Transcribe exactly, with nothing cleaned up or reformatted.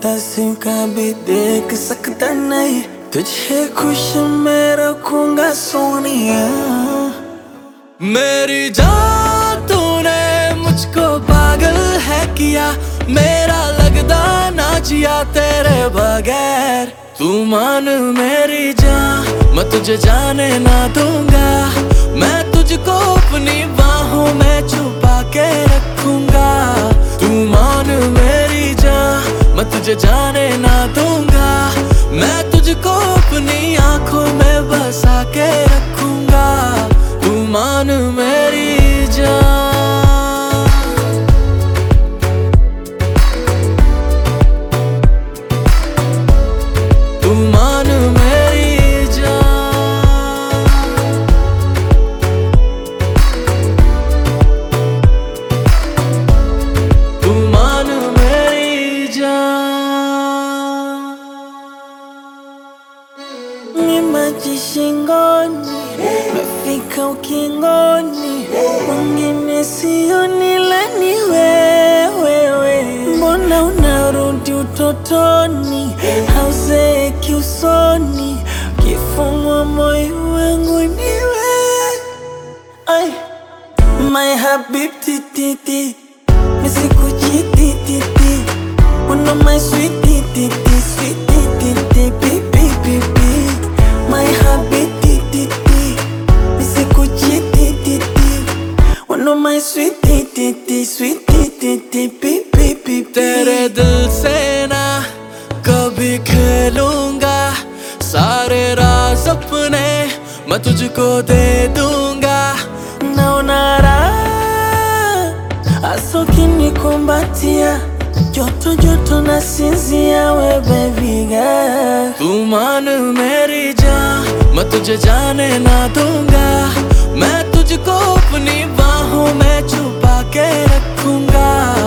तस्वीर कभी देख सकता नहीं, तुझे खुश मैं रखूंगा सोनिया। मेरी जान तूने मुझको पागल है किया, मेरा लगदा ना जिया तेरे बगैर। तू मान मेरी जान, मैं तुझे जाने ना दूंगा, मैं तुझको अपनी बाहों में छुपा के रखूंगा। तू मान मेरी जान, मैं तुझे जाने ना दूंगा, मैं तुझको अपनी आंखों में बसा के रखूंगा। तू मान मेरी जान, तू मान मेरी जान, तू मान मेरी जान। Maji shingoni, mefika ukingoni, mwingine sioni ila ni wewe. Mbona unarudi utotoni, hauzeeki usoni, kifungwa moyo wangu ni wewe. Ay, my habibti titi, misikuchiti titi, uno my sweetie titi, sweetie titi, pipi pipi. My habiti titi, misikuchiti titi, one of my sweetie titi, sweetie titi, pipi pipi. तेरे दिल से ना कभी खेलूंगा, सारे राज अपने मैं तुझको दे दूंगा। Naona raha hasa ukinikumbatia, joto joto nasinzia we baby girl. तू मान मेरी जान, मैं तुझे जाने ना दूंगा, मैं तुझको अपनी बाहों में छुपा के रखूंगा।